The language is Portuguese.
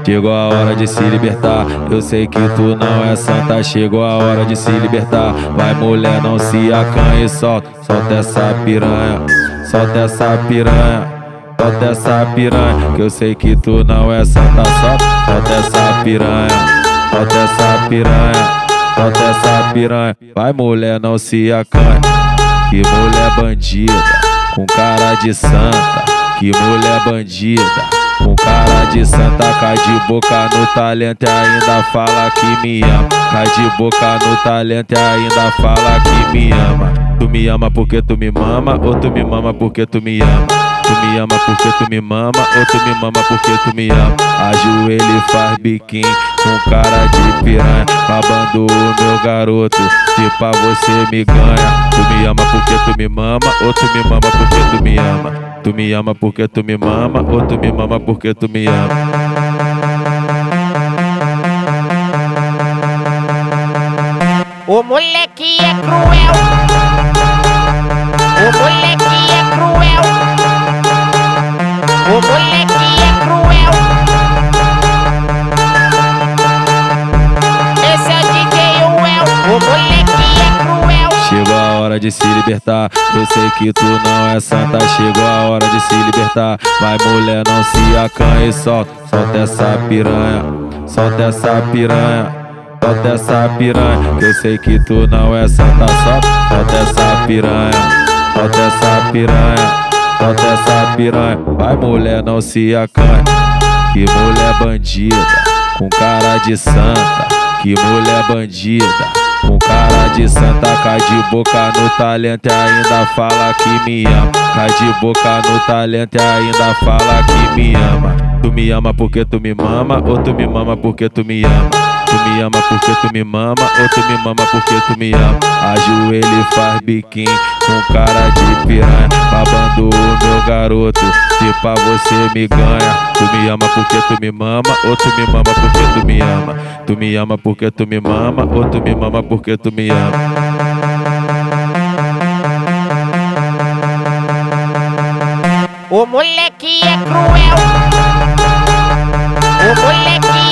Chegou a hora de se libertar, eu sei que tu não é santa. Chegou a hora de se libertar, vai mulher, não se acanhe. Solta essa piranha, solta essa piranha, solta essa piranha, que eu sei que tu não é santa. Solta essa piranha, solta essa piranha, solta essa piranha, vai mulher, não se acanhe. Que mulher bandida, com cara de santa. Que mulher bandida, com cara de santa. Cai de boca no talento e ainda fala que me ama. Cai de boca no talento e ainda fala que me ama. Tu me ama porque tu me mama, ou tu me mama porque tu me ama? Tu me ama porque tu me mama, ou tu me mama porque tu me ama? Ajoelha e faz biquinho com cara de piranha, babando o meu garoto, se pá você me ganha. Tu me ama porque tu me mama, ou tu me mama porque tu me ama? Tu me ama porque tu me mama, ou tu me mama porque tu me ama? O moleque é cruel, o moleque é cruel, o moleque é cruel. Esse é o DJ Well, o moleque é cruel. Chegou a hora de se libertar, eu sei que tu não é santa. Chegou a hora de se libertar, vai mulher, não se acanhe. Solta essa piranha, solta essa piranha, solta essa piranha, que eu sei que tu não é santa. Solta essa piranha, solta essa piranha, solta essa piranha, vai mulher, não se acanhe. Que mulher bandida, com cara de santa. Que mulher bandida, com cara de santa. Cai de boca no talento e ainda fala que me ama. Cai de boca no talento e ainda fala que me ama. Tu me ama porque tu me mama, ou tu me mama porque tu me ama? Tu me ama porque tu me mama, ou tu me mama porque tu me ama? Ajoelha e faz biquinho com cara de piranha, babando o meu garoto, se pá você me ganha. Tu me ama porque tu me mama, ou tu me mama porque tu me ama? Tu me ama porque tu me mama, ou tu me mama porque tu me ama? O moleque é cruel, o moleque